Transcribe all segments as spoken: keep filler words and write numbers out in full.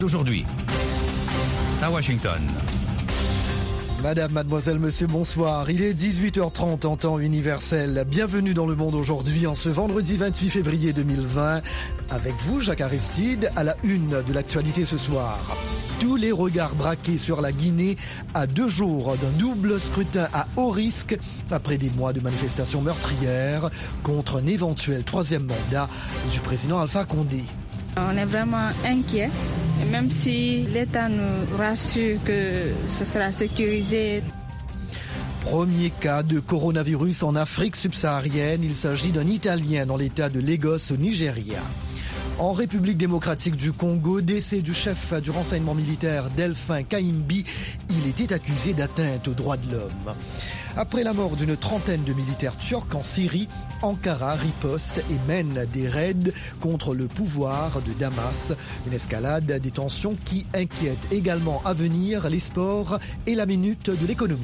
Aujourd'hui, à Washington. Madame, mademoiselle, monsieur, bonsoir. Il est dix-huit heures trente en temps universel. Bienvenue dans Le Monde aujourd'hui, en ce vendredi vingt-huit février deux mille vingt. Avec vous, Jacques Aristide, à la une de l'actualité ce soir. Tous les regards braqués sur la Guinée à deux jours d'un double scrutin à haut risque après des mois de manifestations meurtrières contre un éventuel troisième mandat du président Alpha Condé. On est vraiment inquiets, et même si l'État nous rassure que ce sera sécurisé. Premier cas de coronavirus en Afrique subsaharienne. Il s'agit d'un Italien dans l'État de Lagos au Nigeria. En République démocratique du Congo, décès du chef du renseignement militaire Delphin Kayimbi, il était accusé d'atteinte aux droits de l'homme. Après la mort d'une trentaine de militaires turcs en Syrie, Ankara riposte et mène des raids contre le pouvoir de Damas. Une escalade des tensions qui inquiète également à venir les sports et la minute de l'économie.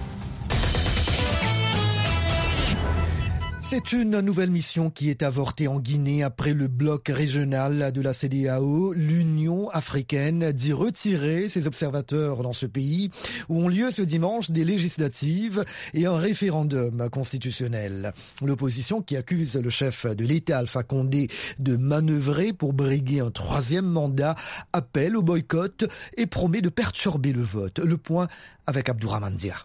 C'est une nouvelle mission qui est avortée en Guinée après le bloc régional de la C E D E A O. L'Union africaine dit retirer ses observateurs dans ce pays où ont lieu ce dimanche des législatives et un référendum constitutionnel. L'opposition qui accuse le chef de l'État Alpha Condé de manœuvrer pour briguer un troisième mandat appelle au boycott et promet de perturber le vote. Le point avec Abdourahmane Dia.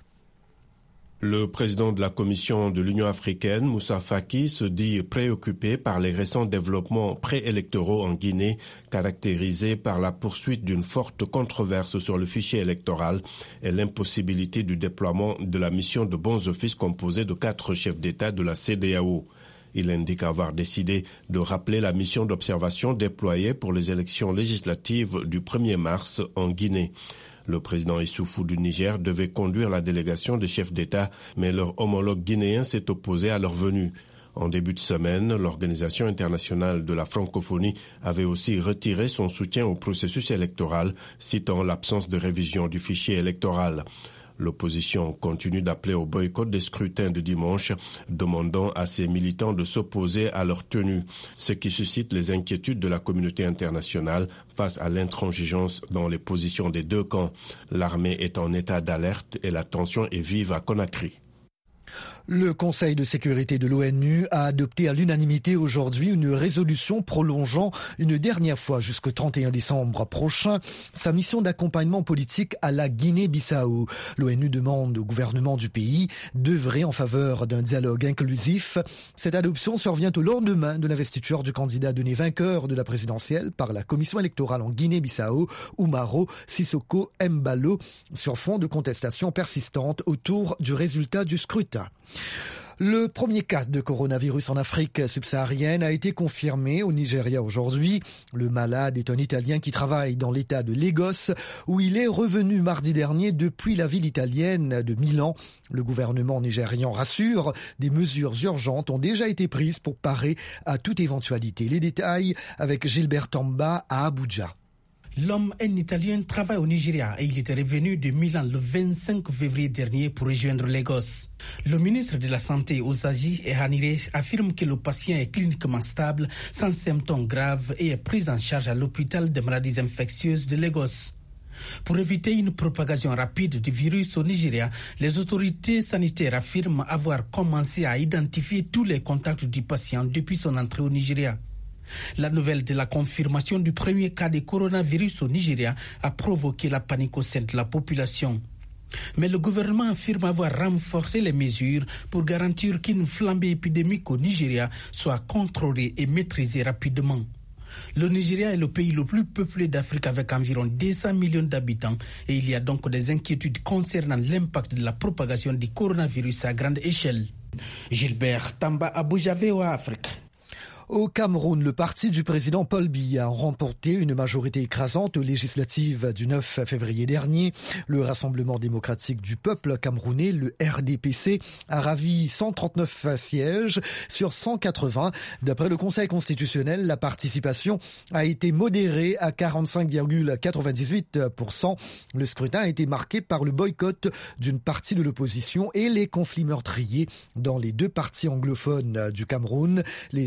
Le président de la Commission de l'Union africaine, Moussa Faki, se dit préoccupé par les récents développements préélectoraux en Guinée, caractérisés par la poursuite d'une forte controverse sur le fichier électoral et l'impossibilité du déploiement de la mission de bons offices composée de quatre chefs d'État de la C E D E A O. Il indique avoir décidé de rappeler la mission d'observation déployée pour les élections législatives du premier mars en Guinée. Le président Issoufou du Niger devait conduire la délégation des chefs d'État, mais leur homologue guinéen s'est opposé à leur venue. En début de semaine, l'Organisation internationale de la francophonie avait aussi retiré son soutien au processus électoral, citant l'absence de révision du fichier électoral. L'opposition continue d'appeler au boycott des scrutins de dimanche, demandant à ses militants de s'opposer à leur tenue, ce qui suscite les inquiétudes de la communauté internationale face à l'intransigeance dans les positions des deux camps. L'armée est en état d'alerte et la tension est vive à Conakry. Le Conseil de sécurité de l'ONU a adopté à l'unanimité aujourd'hui une résolution prolongeant une dernière fois jusqu'au trente et un décembre prochain sa mission d'accompagnement politique à la Guinée-Bissau. L'ONU demande au gouvernement du pays d'œuvrer en faveur d'un dialogue inclusif. Cette adoption survient au lendemain de l'investiture du candidat donné vainqueur de la présidentielle par la commission électorale en Guinée-Bissau, Umaro Sissoko Embalo, sur fond de contestation persistante autour du résultat du scrutin. Le premier cas de coronavirus en Afrique subsaharienne a été confirmé au Nigeria aujourd'hui. Le malade est un Italien qui travaille dans l'état de Lagos, où il est revenu mardi dernier depuis la ville italienne de Milan. Le gouvernement nigérian rassure, des mesures urgentes ont déjà été prises pour parer à toute éventualité. Les détails avec Gilbert Tamba à Abuja. L'homme, un Italien, travaille au Nigeria et il était revenu de Milan le vingt-cinq février dernier pour rejoindre Lagos. Le ministre de la Santé, Osaji Ehanire, affirme que le patient est cliniquement stable, sans symptômes graves et est pris en charge à l'hôpital des maladies infectieuses de Lagos. Pour éviter une propagation rapide du virus au Nigeria, les autorités sanitaires affirment avoir commencé à identifier tous les contacts du patient depuis son entrée au Nigeria. La nouvelle de la confirmation du premier cas de coronavirus au Nigeria a provoqué la panique au sein de la population. Mais le gouvernement affirme avoir renforcé les mesures pour garantir qu'une flambée épidémique au Nigeria soit contrôlée et maîtrisée rapidement. Le Nigeria est le pays le plus peuplé d'Afrique avec environ deux cents millions d'habitants et il y a donc des inquiétudes concernant l'impact de la propagation du coronavirus à grande échelle. Gilbert Tamba, Abuja, V O A Afrique. Au Cameroun, le parti du président Paul Biya a remporté une majorité écrasante aux législatives du neuf février dernier. Le Rassemblement démocratique du peuple camerounais, le R D P C, a ravi cent trente-neuf sièges sur cent quatre-vingts. D'après le Conseil constitutionnel, la participation a été modérée à quarante-cinq virgule quatre-vingt-dix-huit pour cent. Le scrutin a été marqué par le boycott d'une partie de l'opposition et les conflits meurtriers dans les deux parties anglophones du Cameroun. Les électeurs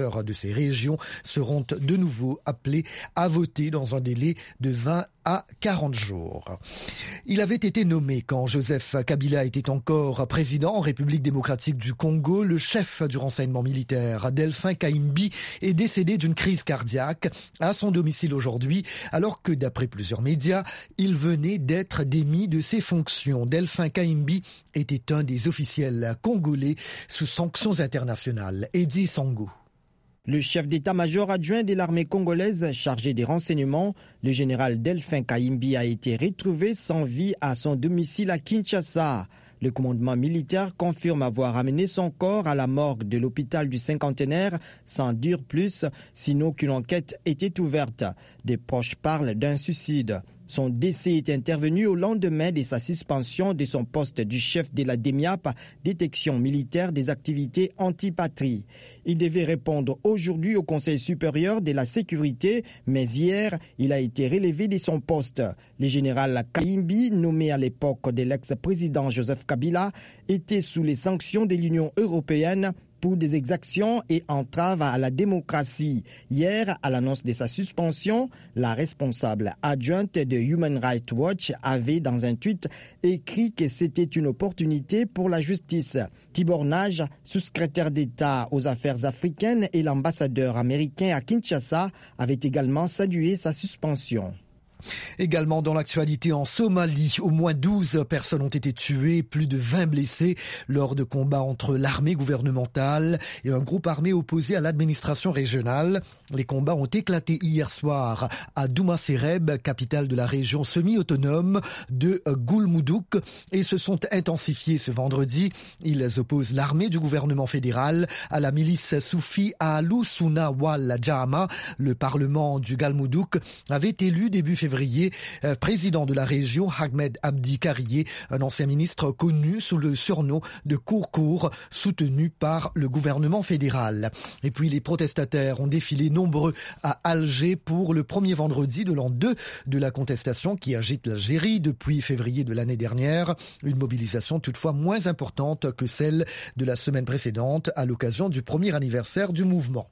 d'état-major de ces régions seront de nouveau appelés à voter dans un délai de vingt à quarante jours. Il avait été nommé quand Joseph Kabila était encore président en République démocratique du Congo. Le chef du renseignement militaire, Delphin Kayimbi, est décédé d'une crise cardiaque à son domicile aujourd'hui, alors que d'après plusieurs médias, il venait d'être démis de ses fonctions. Delphin Kayimbi était un des officiels congolais sous sanctions internationales. Eddie Sango. Le chef d'état-major adjoint de l'armée congolaise chargé des renseignements, le général Delphin Kayimbi, a été retrouvé sans vie à son domicile à Kinshasa. Le commandement militaire confirme avoir amené son corps à la morgue de l'hôpital du Cinquantenaire sans dire plus, sinon qu'une enquête était ouverte. Des proches parlent d'un suicide. Son décès est intervenu au lendemain de sa suspension de son poste du chef de la D E M I A P, détection militaire des activités anti-patrie. Il devait répondre aujourd'hui au Conseil supérieur de la sécurité, mais hier, il a été relevé de son poste. Le général Kayimbi, nommé à l'époque de l'ex-président Joseph Kabila, était sous les sanctions de l'Union européenne pour des exactions et entraves à la démocratie. Hier, à l'annonce de sa suspension, la responsable adjointe de Human Rights Watch avait, dans un tweet, écrit que c'était une opportunité pour la justice. Tibor Nage, sous-secrétaire d'État aux affaires africaines et l'ambassadeur américain à Kinshasa, avait également salué sa suspension. Également dans l'actualité en Somalie, au moins douze personnes ont été tuées, plus de vingt blessés lors de combats entre l'armée gouvernementale et un groupe armé opposé à l'administration régionale. Les combats ont éclaté hier soir à Doumasereb, capitale de la région semi-autonome de Goulmoudouk, et se sont intensifiés ce vendredi. Ils opposent l'armée du gouvernement fédéral à la milice soufie Ahlu Sunna wal Jamaa. Le parlement du Galmoudouk avait élu début février Euh, président de la région, Ahmed Abdi Karié, un ancien ministre connu sous le surnom de Kourkour, soutenu par le gouvernement fédéral. Et puis les protestataires ont défilé nombreux à Alger pour le premier vendredi de l'an deux de la contestation qui agite l'Algérie depuis février de l'année dernière. Une mobilisation toutefois moins importante que celle de la semaine précédente à l'occasion du premier anniversaire du mouvement.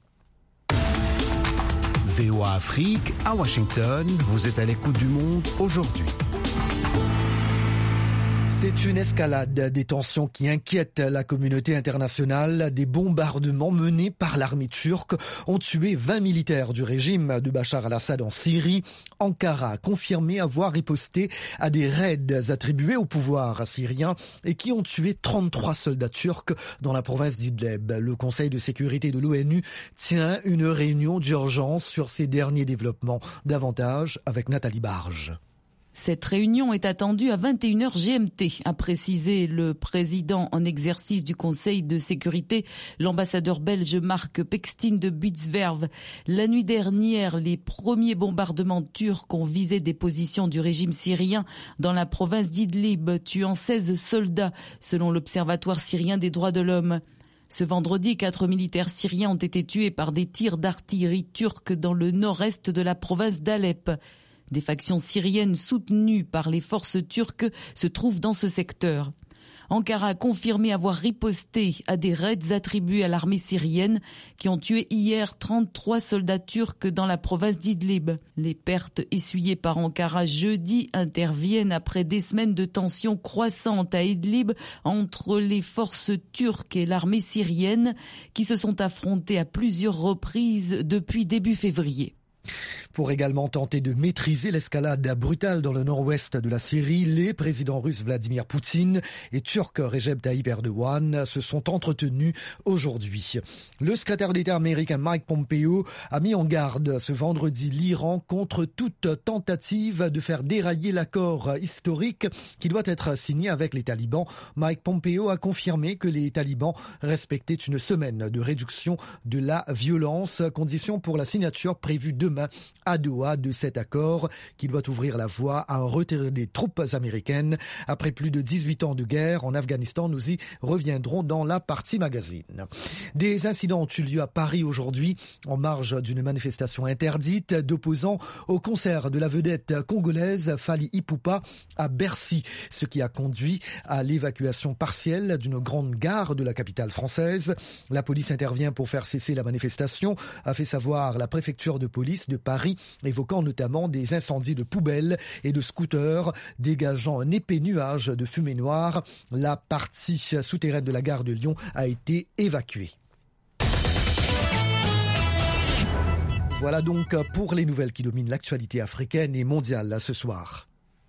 V O A Afrique, à Washington, vous êtes à l'écoute du monde aujourd'hui. C'est une escalade des tensions qui inquiète la communauté internationale. Des bombardements menés par l'armée turque ont tué vingt militaires du régime de Bachar al-Assad en Syrie. Ankara a confirmé avoir riposté à des raids attribués au pouvoir syrien et qui ont tué trente-trois soldats turcs dans la province d'Idlib. Le Conseil de sécurité de l'ONU tient une réunion d'urgence sur ces derniers développements. Davantage avec Nathalie Barge. Cette réunion est attendue à vingt et une heures G M T, a précisé le président en exercice du Conseil de sécurité, l'ambassadeur belge Mark Pekstine de Buitswerve. La nuit dernière, les premiers bombardements turcs ont visé des positions du régime syrien dans la province d'Idlib, tuant seize soldats, selon l'Observatoire syrien des droits de l'homme. Ce vendredi, quatre militaires syriens ont été tués par des tirs d'artillerie turque dans le nord-est de la province d'Alep. Des factions syriennes soutenues par les forces turques se trouvent dans ce secteur. Ankara a confirmé avoir riposté à des raids attribués à l'armée syrienne qui ont tué hier trente-trois soldats turcs dans la province d'Idlib. Les pertes essuyées par Ankara jeudi interviennent après des semaines de tensions croissantes à Idlib entre les forces turques et l'armée syrienne qui se sont affrontées à plusieurs reprises depuis début février. Pour également tenter de maîtriser l'escalade brutale dans le nord-ouest de la Syrie, les présidents russes Vladimir Poutine et turc Recep Tayyip Erdogan se sont entretenus aujourd'hui. Le secrétaire d'État américain Mike Pompeo a mis en garde ce vendredi l'Iran contre toute tentative de faire dérailler l'accord historique qui doit être signé avec les talibans. Mike Pompeo a confirmé que les talibans respectaient une semaine de réduction de la violence, condition pour la signature prévue demain demain à Doha de cet accord qui doit ouvrir la voie à un retrait des troupes américaines. Après plus de dix-huit ans de guerre en Afghanistan, nous y reviendrons dans la partie magazine. Des incidents ont eu lieu à Paris aujourd'hui en marge d'une manifestation interdite d'opposants au concert de la vedette congolaise Fally Ipupa à Bercy, ce qui a conduit à l'évacuation partielle d'une grande gare de la capitale française. La police intervient pour faire cesser la manifestation, a fait savoir la préfecture de police de Paris, évoquant notamment des incendies de poubelles et de scooters, dégageant un épais nuage de fumée noire. La partie souterraine de la gare de Lyon a été évacuée. Voilà donc pour les nouvelles qui dominent l'actualité africaine et mondiale ce soir.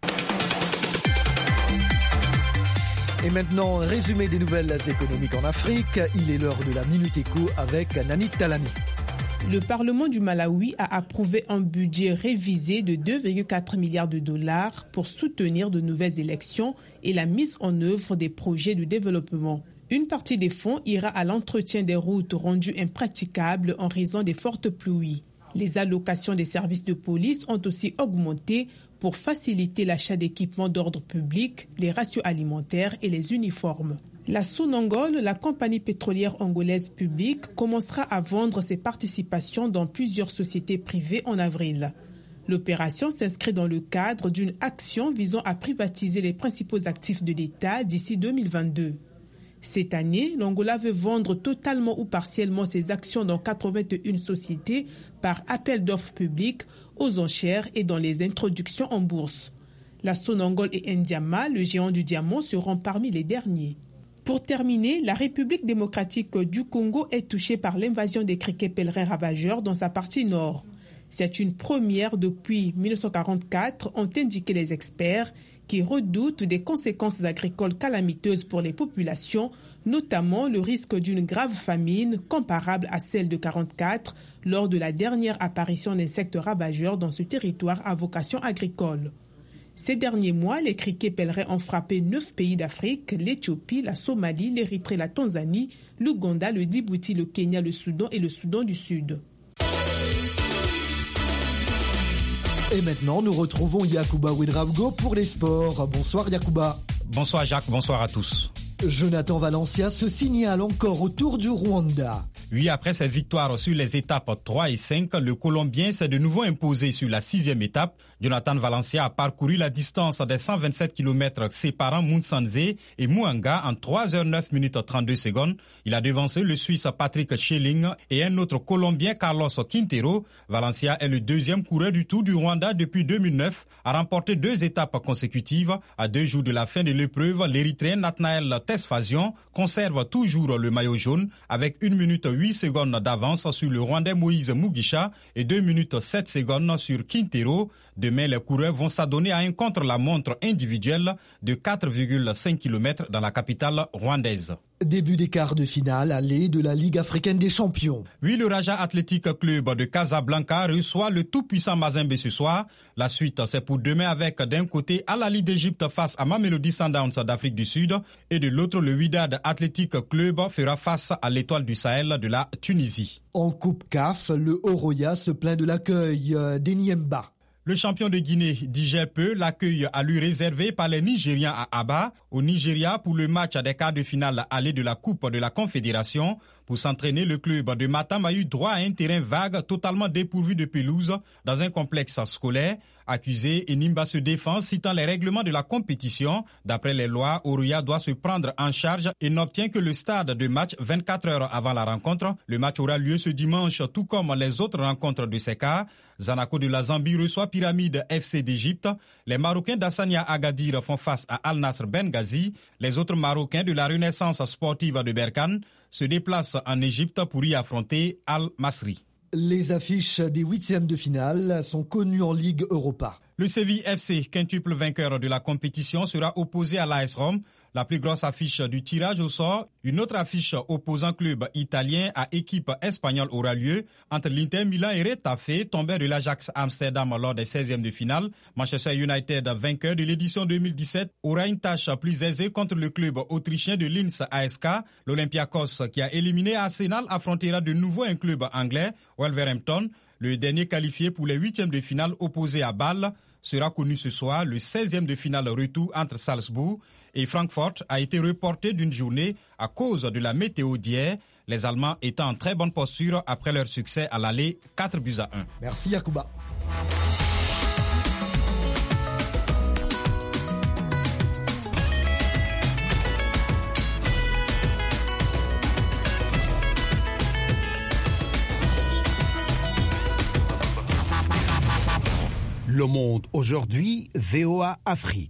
Et maintenant, résumé des nouvelles économiques en Afrique. Il est l'heure de la Minute Éco avec Nani Talani. Le Parlement du Malawi a approuvé un budget révisé de deux virgule quatre milliards de dollars pour soutenir de nouvelles élections et la mise en œuvre des projets de développement. Une partie des fonds ira à l'entretien des routes rendues impraticables en raison des fortes pluies. Les allocations des services de police ont aussi augmenté pour faciliter l'achat d'équipements d'ordre public, les rations alimentaires et les uniformes. La Sonangol, la compagnie pétrolière angolaise publique, commencera à vendre ses participations dans plusieurs sociétés privées en avril. L'opération s'inscrit dans le cadre d'une action visant à privatiser les principaux actifs de l'État d'ici deux mille vingt-deux. Cette année, l'Angola veut vendre totalement ou partiellement ses actions dans quatre-vingt-une sociétés par appel d'offres publiques, aux enchères et dans les introductions en bourse. La Sonangol et Ndiama, le géant du diamant, seront parmi les derniers. Pour terminer, la République démocratique du Congo est touchée par l'invasion des criquets pèlerins ravageurs dans sa partie nord. C'est une première depuis mille neuf cent quarante-quatre, ont indiqué les experts, qui redoutent des conséquences agricoles calamiteuses pour les populations, notamment le risque d'une grave famine comparable à celle de quarante-quatre lors de la dernière apparition d'insectes ravageurs dans ce territoire à vocation agricole. Ces derniers mois, les criquets pèlerins ont frappé neuf pays d'Afrique, l'Éthiopie, la Somalie, l'Érythrée, la Tanzanie, l'Ouganda, le Djibouti, le Kenya, le Soudan et le Soudan du Sud. Et maintenant, nous retrouvons Yacouba Ouedraogo pour les sports. Bonsoir Yacouba. Bonsoir Jacques, bonsoir à tous. Jonathan Valencia se signale encore au Tour du Rwanda. Oui, après ses victoires sur les étapes trois et cinq, le Colombien s'est de nouveau imposé sur la sixième étape. Jonathan Valencia a parcouru la distance des cent vingt-sept kilomètres séparant Musanze et Muanga en trois heures neuf minutes trente-deux secondes. Il a devancé le Suisse Patrick Schelling et un autre Colombien Carlos Quintero. Valencia est le deuxième coureur du Tour du Rwanda depuis deux mille neuf, a remporté deux étapes consécutives. À deux jours de la fin de l'épreuve, l'Érythréen Nathanaël Tesfazion conserve toujours le maillot jaune avec une minute huit secondes d'avance sur le Rwandais Moïse Mugisha et deux minutes sept secondes sur Quintero. Demain, les coureurs vont s'adonner à un contre-la-montre individuel de quatre virgule cinq kilomètres dans la capitale rwandaise. Début des quarts de finale aller de la Ligue africaine des champions. Oui, le Raja Athletic Club de Casablanca reçoit le tout-puissant Mazembe ce soir. La suite, c'est pour demain avec d'un côté Al Ahly d'Égypte face à Mamelodi Sundowns d'Afrique du Sud et de l'autre le Wydad Athletic Club fera face à l'Étoile du Sahel de la Tunisie. En Coupe C A F, le Oroya se plaint de l'accueil d'Enyemba. Le champion de Guinée digère peu l'accueil à lui réservé par les Nigériens à Aba, au Nigeria, pour le match des quarts de finale aller de la Coupe de la Confédération. Pour s'entraîner, le club de Matam a eu droit à un terrain vague totalement dépourvu de pelouse dans un complexe scolaire. Accusé, Enimba se défend citant les règlements de la compétition. D'après les lois, Oroya doit se prendre en charge et n'obtient que le stade de match vingt-quatre heures avant la rencontre. Le match aura lieu ce dimanche, tout comme les autres rencontres de ces quarts. Zanaco de la Zambie reçoit Pyramide F C d'Égypte. Les Marocains d'Hassania Agadir font face à Al Nasr Benghazi. Les autres Marocains de la Renaissance sportive de Berkane se déplacent en Égypte pour y affronter Al Masri. Les affiches des huitièmes de finale sont connues en Ligue Europa. Le Séville F C, quintuple vainqueur de la compétition, sera opposé à l'A S Rome. La plus grosse affiche du tirage au sort, une autre affiche opposant club italien à équipe espagnole aura lieu entre l'Inter Milan et Retafe, tombé de l'Ajax Amsterdam lors des seizièmes de finale. Manchester United, vainqueur de l'édition deux mille dix-sept, aura une tâche plus aisée contre le club autrichien de Linz A S K. L'Olympiakos, qui a éliminé Arsenal, affrontera de nouveau un club anglais, Wolverhampton. Le dernier qualifié pour les huitièmes de finale opposés à Bâle sera connu ce soir. Le seizième de finale retour entre Salzbourg et Francfort a été reporté d'une journée à cause de la météo d'hier. Les Allemands étant en très bonne posture après leur succès à l'aller quatre buts à un. Merci Yacouba. Le Monde aujourd'hui, V O A Afrique.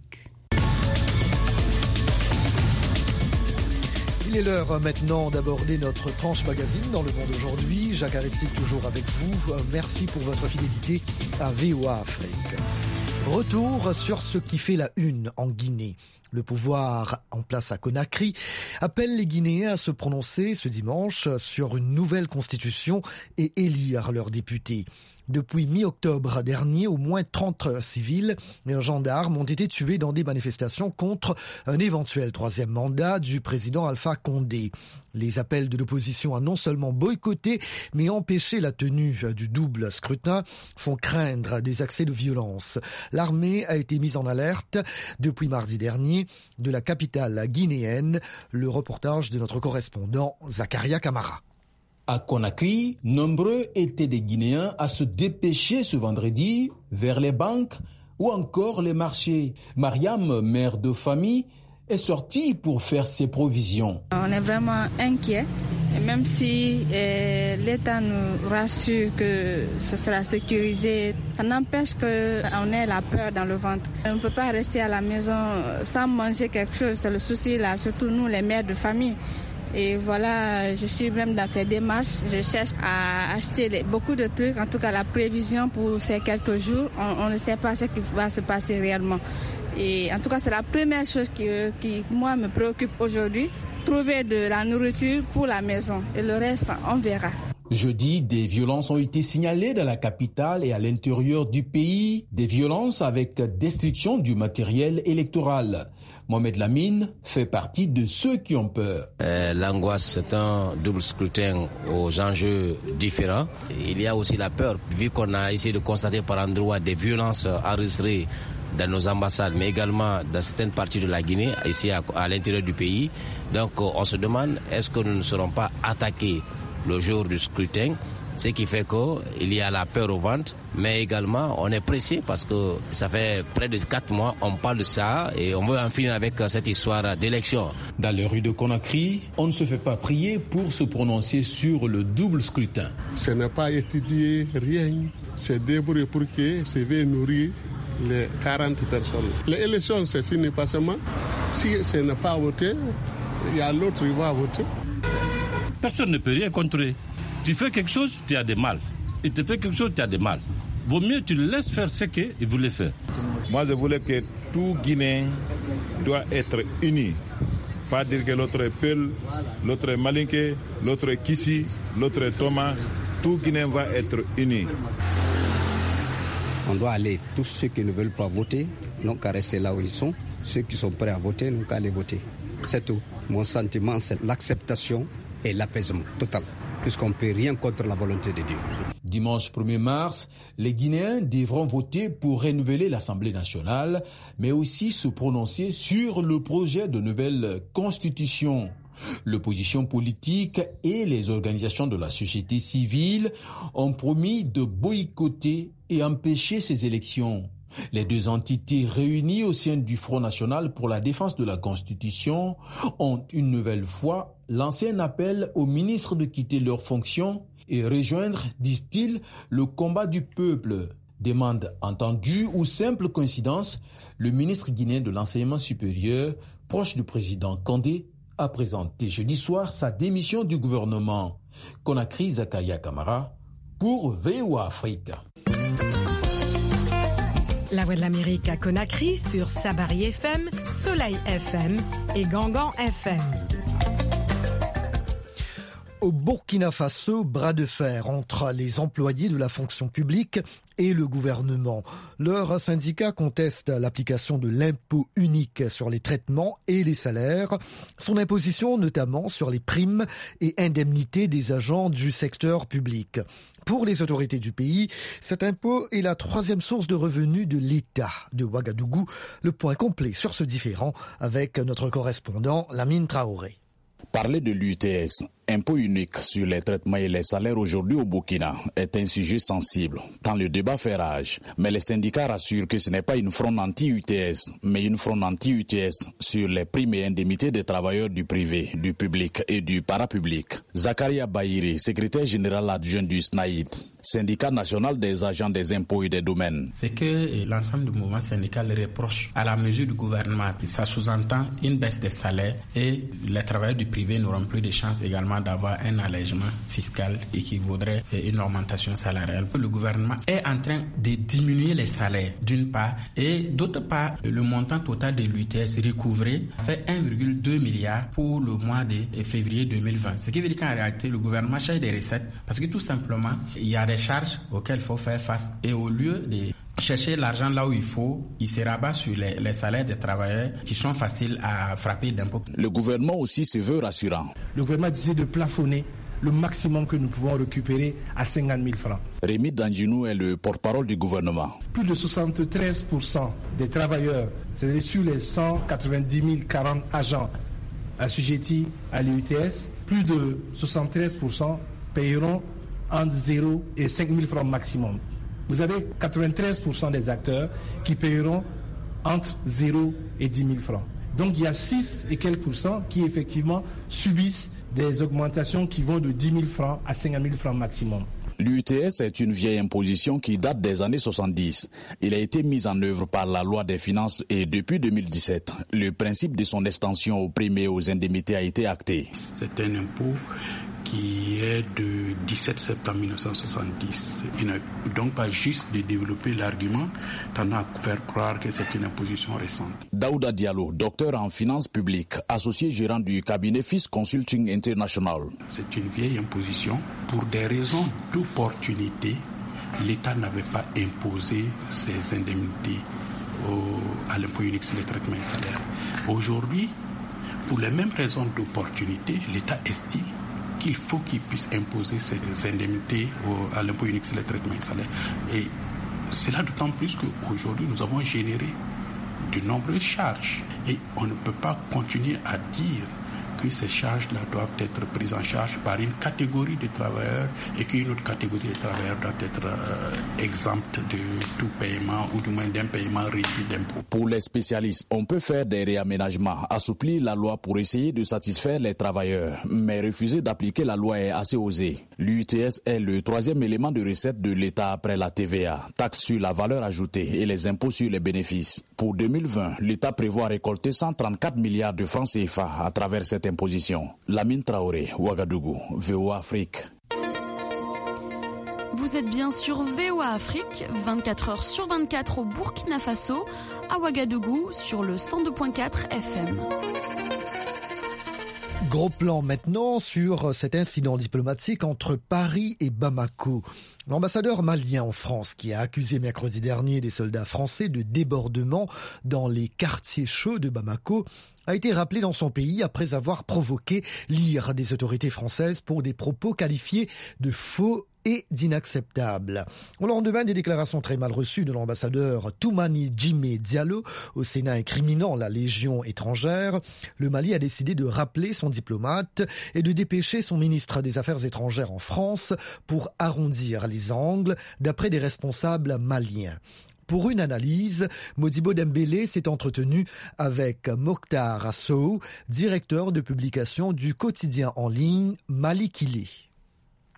Il est l'heure maintenant d'aborder notre tranche magazine dans Le Monde aujourd'hui. Jacques Aristide toujours avec vous. Merci pour votre fidélité à V O A Afrique. Retour sur ce qui fait la une en Guinée. Le pouvoir en place à Conakry appelle les Guinéens à se prononcer ce dimanche sur une nouvelle constitution et élire leurs députés. Depuis mi-octobre dernier, au moins trente civils et un gendarme ont été tués dans des manifestations contre un éventuel troisième mandat du président Alpha Condé. Les appels de l'opposition à non seulement boycotter, mais empêcher la tenue du double scrutin font craindre des accès de violence. L'armée a été mise en alerte depuis mardi dernier de la capitale guinéenne. Le reportage de notre correspondant Zakaria Kamara. À Conakry, nombreux étaient des Guinéens à se dépêcher ce vendredi vers les banques ou encore les marchés. Mariam, mère de famille, est sortie pour faire ses provisions. On est vraiment inquiets, même si eh, l'État nous rassure que ce sera sécurisé, ça n'empêche qu'on ait la peur dans le ventre. On ne peut pas rester à la maison sans manger quelque chose, c'est le souci là, surtout nous les mères de famille. Et voilà, je suis même dans ces démarches. Je cherche à acheter les, beaucoup de trucs, en tout cas la prévision pour ces quelques jours. On, on ne sait pas ce qui va se passer réellement. Et en tout cas, c'est la première chose qui, qui moi, me préoccupe aujourd'hui. Trouver de la nourriture pour la maison. Et le reste, on verra. Jeudi, des violences ont été signalées dans la capitale et à l'intérieur du pays. Des violences avec destruction du matériel électoral. Mohamed Lamine fait partie de ceux qui ont peur. Euh, l'angoisse, c'est un double scrutin aux enjeux différents. Il y a aussi la peur, vu qu'on a essayé de constater par endroits des violences enregistrées dans nos ambassades, mais également dans certaines parties de la Guinée, ici à, à l'intérieur du pays. Donc on se demande, est-ce que nous ne serons pas attaqués le jour du scrutin? Ce qui fait qu'il y a la peur au ventre, mais également on est pressé parce que ça fait près de quatre mois, on parle de ça et on veut en finir avec cette histoire d'élection. Dans les rues de Conakry, on ne se fait pas prier pour se prononcer sur le double scrutin. Ce n'est pas étudier rien, c'est débrouiller pour que ça va nourrir les quarante personnes. L'élection c'est fini pas seulement. Si ce n'est pas voté, il y a l'autre qui va voter. Personne ne peut rien contrôler. Tu fais quelque chose, tu as des mal. Il te fait quelque chose, tu as des mal. Vaut mieux tu le laisses faire ce qu'il voulait faire. Moi, je voulais que tout Guinéen doit être uni. Pas dire que l'autre est Peul, l'autre est Malinké, l'autre est Kissi, l'autre est Thomas. Tout Guinéen va être uni. On doit aller. Tous ceux qui ne veulent pas voter n'ont qu'à rester là où ils sont. Ceux qui sont prêts à voter n'ont qu'à aller voter. C'est tout. Mon sentiment, c'est l'acceptation et l'apaisement total, puisqu'on ne peut rien contre la volonté de Dieu. Dimanche premier mars, les Guinéens devront voter pour renouveler l'Assemblée nationale, mais aussi se prononcer sur le projet de nouvelle constitution. L'opposition politique et les organisations de la société civile ont promis de boycotter et empêcher ces élections. Les deux entités réunies au sein du Front national pour la défense de la Constitution ont une nouvelle fois lancé un appel aux ministres de quitter leurs fonctions et rejoindre, disent-ils, le combat du peuple. Demande entendue ou simple coïncidence, le ministre guinéen de l'enseignement supérieur, proche du président Condé, a présenté jeudi soir sa démission du gouvernement. Conakry, Zakaria Kamara, pour V O A Afrique. La Voix de l'Amérique à Conakry sur Sabari F M, Soleil F M et Gangan F M. Au Burkina Faso, bras de fer entre les employés de la fonction publique et le gouvernement. Leurs syndicats contestent l'application de l'impôt unique sur les traitements et les salaires, son imposition notamment sur les primes et indemnités des agents du secteur public. Pour les autorités du pays, cet impôt est la troisième source de revenus de l'État de Ouagadougou. Le point complet sur ce différend avec notre correspondant Lamine Traoré. Parler de l'U T S, impôt unique sur les traitements et les salaires aujourd'hui au Burkina, est un sujet sensible, tant le débat fait rage. Mais les syndicats rassurent que ce n'est pas une fronde anti-U T S, mais une fronde anti-U T S sur les primes et indemnités des travailleurs du privé, du public et du parapublic. Zakaria Bahiri, secrétaire général adjoint du S N A I D, syndicat national des agents des impôts et des domaines. C'est que l'ensemble du mouvement syndical reproche à la mesure du gouvernement. Ça sous-entend une baisse des salaires et les travailleurs du privé n'auront plus de chance également d'avoir un allègement fiscal équivaudrait à une augmentation salariale. Le gouvernement est en train de diminuer les salaires d'une part et d'autre part le montant total de l'U T S recouvré fait un virgule deux milliard pour le mois de février deux mille vingt. Ce qui veut dire qu'en réalité le gouvernement cherche des recettes parce que tout simplement il y a des charges auxquelles il faut faire face et au lieu de chercher l'argent là où il faut, il se rabat sur les, les salaires des travailleurs qui sont faciles à frapper d'impôts. Le gouvernement aussi se veut rassurant. Le gouvernement décide de plafonner le maximum que nous pouvons récupérer à cinquante mille francs. Rémi Danjinou est le porte-parole du gouvernement. Plus de soixante-treize pour cent des travailleurs, c'est-à-dire sur les cent quatre-vingt-dix mille quarante agents assujettis à l'U T S, plus de soixante-treize pour cent payeront entre zéro et cinq mille francs maximum. Vous avez quatre-vingt-treize pour cent des acteurs qui payeront entre zéro et dix mille francs. Donc il y a six et quelques pourcents qui effectivement subissent des augmentations qui vont de dix mille francs à cinquante mille francs maximum. L'U T S est une vieille imposition qui date des années soixante-dix. Il a été mis en œuvre par la loi des finances et depuis deux mille dix-sept, le principe de son extension aux primes et aux indemnités a été acté. C'est un impôt qui est de dix-sept septembre mille neuf cent soixante-dix. Il n'est donc pas juste de développer l'argument tendant à faire croire que c'est une imposition récente. Daouda Diallo, docteur en finances publiques, associé gérant du cabinet Fis Consulting International. C'est une vieille imposition. Pour des raisons d'opportunité, l'État n'avait pas imposé ses indemnités au, à l'impôt unique sur les traitements et salaires. Aujourd'hui, pour les mêmes raisons d'opportunité, l'État estime qu'il faut qu'il puisse imposer ces indemnités au, à l'impôt unique sur les traitements et salaires. Et cela d'autant plus qu'aujourd'hui, nous avons généré de nombreuses charges. Et on ne peut pas continuer à dire que ces charges-là doivent être prises en charge par une catégorie de travailleurs et qu'une autre catégorie de travailleurs doit être euh, exempte de tout paiement ou du moins d'un paiement réduit d'impôts. Pour les spécialistes, on peut faire des réaménagements, assouplir la loi pour essayer de satisfaire les travailleurs, mais refuser d'appliquer la loi est assez osé. L'U T S est le troisième élément de recette de l'État après la T V A, taxe sur la valeur ajoutée et les impôts sur les bénéfices. Pour deux mille vingt, l'État prévoit récolter cent trente-quatre milliards de francs C F A à travers cette imposition. Lamine Traoré, Ouagadougou, V O A Afrique. Vous êtes bien sur V O A Afrique, vingt-quatre heures sur vingt-quatre au Burkina Faso, à Ouagadougou sur le cent deux virgule quatre F M. Gros plan maintenant sur cet incident diplomatique entre Paris et Bamako. L'ambassadeur malien en France, qui a accusé mercredi dernier des soldats français de débordement dans les quartiers chauds de Bamako, a été rappelé dans son pays après avoir provoqué l'ire des autorités françaises pour des propos qualifiés de faux et d'inacceptable. Au lendemain des déclarations très mal reçues de l'ambassadeur Toumani Djimé Diallo au Sénat incriminant la Légion étrangère, le Mali a décidé de rappeler son diplomate et de dépêcher son ministre des Affaires étrangères en France pour arrondir les angles, d'après des responsables maliens. Pour une analyse, Modibo Dembélé s'est entretenu avec Mokhtar Assou, directeur de publication du quotidien en ligne Malikile.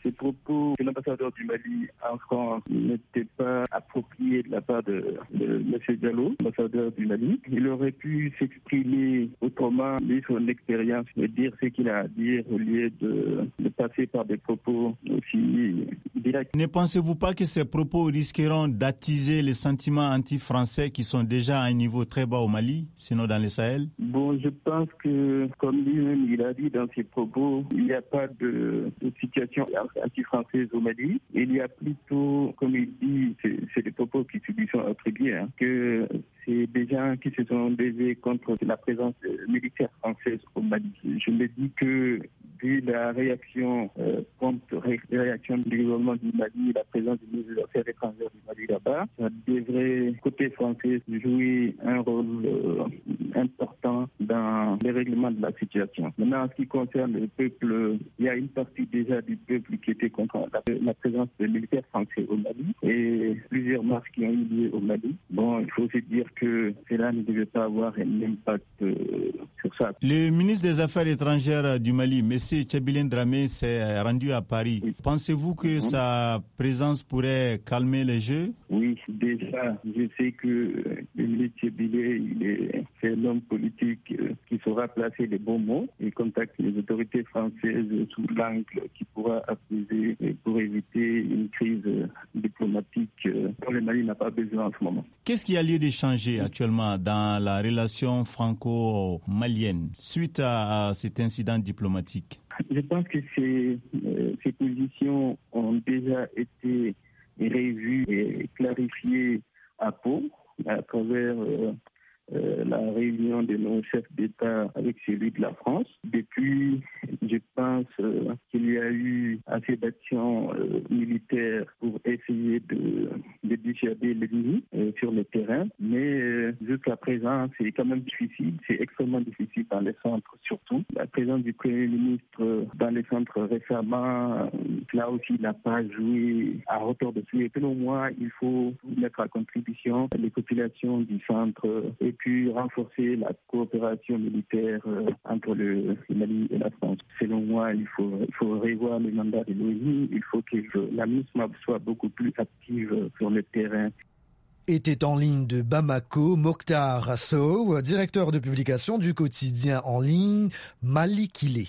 ces propos de l'ambassadeur du Mali en France n'étaient pas appropriés de la part de, de M. Diallo, l'ambassadeur du Mali. Il aurait pu s'exprimer autrement, lui, son expérience, et dire ce qu'il a à dire au lieu de, de passer par des propos aussi directs. Ne pensez-vous pas que ces propos risqueront d'attiser les sentiments anti-français qui sont déjà à un niveau très bas au Mali, sinon dans le Sahel? Bon, je pense que, comme lui-même il a dit dans ses propos, il n'y a pas de, de situation anti-française au Mali. Il y a plutôt, comme il dit, c'est, c'est des propos qui lui sont attribués, hein, que c'est des gens qui se sont levés contre la présence militaire française au Mali. Je me dis que, vu la réaction, euh, prompte ré- réaction du gouvernement du Mali, la présence du ministre des Affaires étrangères du Mali là-bas, ça devrait, côté français, jouer un rôle euh, important dans le règlement de la situation. Maintenant, en ce qui concerne le peuple, il y a une partie déjà du peuple qui était contre la, la présence des militaires français au Mali et plusieurs marches qui ont eu lieu au Mali. Bon, il faut se dire que cela ne devait pas avoir un impact euh, sur ça. Le ministre des Affaires étrangères du Mali, M. Tchabilène Dramé, s'est rendu à Paris. Oui. Pensez-vous que mmh. sa présence pourrait calmer les jeux? Oui, déjà, je sais que le ministre Tchabilé, il est, c'est un homme politique euh, qui saura placer les bons mots et contacter les autorités françaises sous l'angle qui pourra apaiser pour éviter une crise diplomatique euh, dont le Mali n'a pas besoin en ce moment. Qu'est-ce qui a lieu de changer actuellement dans la relation franco-malienne suite à, à cet incident diplomatique? Je pense que ces, euh, ces positions ont déjà été revues et clarifiées à Pau à travers euh, euh, la réunion de nos chefs d'État avec celui de la France. Depuis, je pense euh, qu'il y a eu assez d'actions euh, militaires pour essayer de, de dissuader l'ennemi euh, sur le terrain. Mais euh, jusqu'à présent, c'est quand même difficile. C'est extrêmement difficile dans les centres, surtout. La présence du Premier ministre dans les centres récemment, euh, là aussi, n'a pas joué à hauteur de suite. Selon moi, il faut mettre à contribution les populations du centre et puis renforcer la coopération militaire euh, entre le, le Mali et la France. Selon moi, il faut, il faut revoir le mandat de l'ONU. Il faut que la MINUSMA soit beaucoup plus active sur le terrain. Était en ligne de Bamako, Mokhtar Assow, directeur de publication du quotidien en ligne Malikile.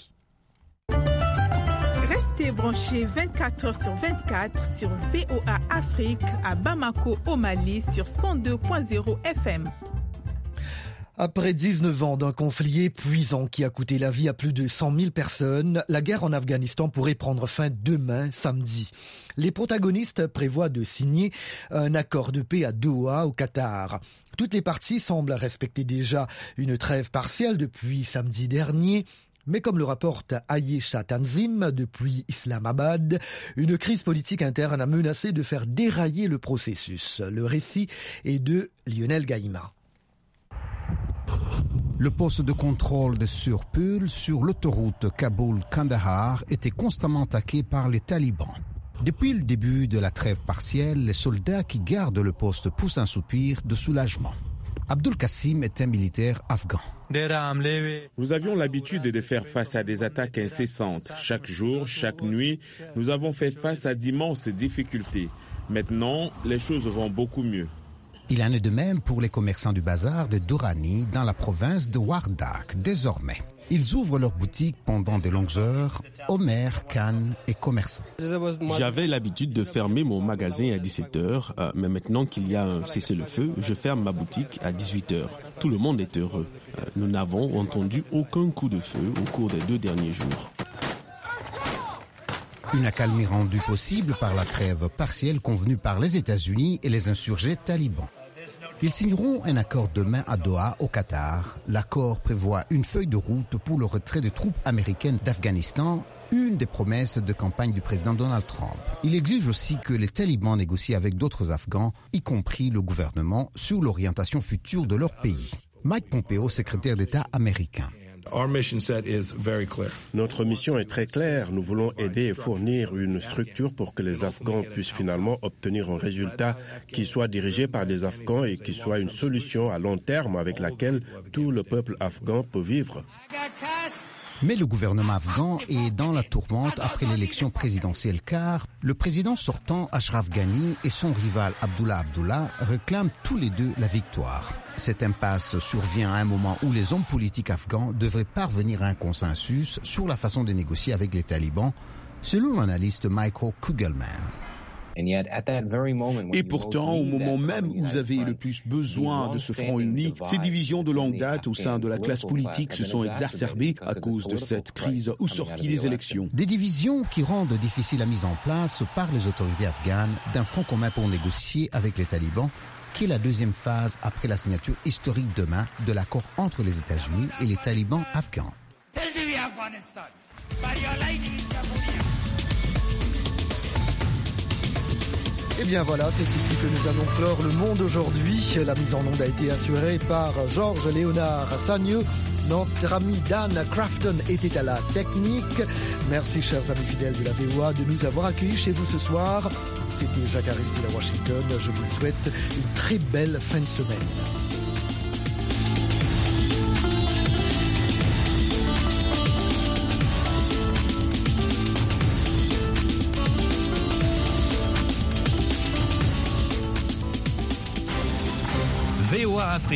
Restez branchés vingt-quatre heures sur vingt-quatre sur V O A Afrique à Bamako au Mali sur cent deux point zéro F M. Après dix-neuf ans d'un conflit épuisant qui a coûté la vie à plus de cent mille personnes, la guerre en Afghanistan pourrait prendre fin demain, samedi. Les protagonistes prévoient de signer un accord de paix à Doha, au Qatar. Toutes les parties semblent respecter déjà une trêve partielle depuis samedi dernier. Mais comme le rapporte Ayesha Tanzim depuis Islamabad, une crise politique interne a menacé de faire dérailler le processus. Le récit est de Lionel Gaïma. Le poste de contrôle de Surpul sur l'autoroute Kaboul-Kandahar était constamment attaqué par les talibans. Depuis le début de la trêve partielle, les soldats qui gardent le poste poussent un soupir de soulagement. Abdul Kassim est un militaire afghan. Nous avions l'habitude de faire face à des attaques incessantes. Chaque jour, chaque nuit, nous avons fait face à d'immenses difficultés. Maintenant, les choses vont beaucoup mieux. Il en est de même pour les commerçants du bazar de Durrani dans la province de Wardak. Désormais, ils ouvrent leurs boutiques pendant de longues heures. Omer, Khan et commerçants. J'avais l'habitude de fermer mon magasin à dix-sept heures, euh, mais maintenant qu'il y a un cessez-le-feu, je ferme ma boutique à dix-huit heures. Tout le monde est heureux. Euh, nous n'avons entendu aucun coup de feu au cours des deux derniers jours. Une accalmie rendue possible par la trêve partielle convenue par les États-Unis et les insurgés talibans. Ils signeront un accord demain à Doha, au Qatar. L'accord prévoit une feuille de route pour le retrait des troupes américaines d'Afghanistan, une des promesses de campagne du président Donald Trump. Il exige aussi que les talibans négocient avec d'autres Afghans, y compris le gouvernement, sur l'orientation future de leur pays. Mike Pompeo, secrétaire d'État américain. Notre mission est très claire. Nous voulons aider et fournir une structure pour que les Afghans puissent finalement obtenir un résultat qui soit dirigé par les Afghans et qui soit une solution à long terme avec laquelle tout le peuple afghan peut vivre. Mais le gouvernement afghan est dans la tourmente après l'élection présidentielle car le président sortant Ashraf Ghani et son rival Abdullah Abdullah réclament tous les deux la victoire. Cette impasse survient à un moment où les hommes politiques afghans devraient parvenir à un consensus sur la façon de négocier avec les talibans, selon l'analyste Michael Kugelman. Et pourtant, au moment même où vous avez le plus besoin de ce front uni, ces divisions de longue date au sein de la classe politique se sont exacerbées à cause de cette crise ou sortie des élections. Des divisions qui rendent difficile la mise en place par les autorités afghanes d'un front commun pour négocier avec les talibans, qui est la deuxième phase après la signature historique demain de l'accord entre les États-Unis et les talibans afghans. Et bien voilà, c'est ici que nous allons clore le monde aujourd'hui. La mise en onde a été assurée par Georges Léonard Sagneux. Notre ami Dan Crafton était à la technique. Merci chers amis fidèles de la V O A de nous avoir accueillis chez vous ce soir. C'était Jacques Aristide à Washington. Je vous souhaite une très belle fin de semaine. V O A Afrique.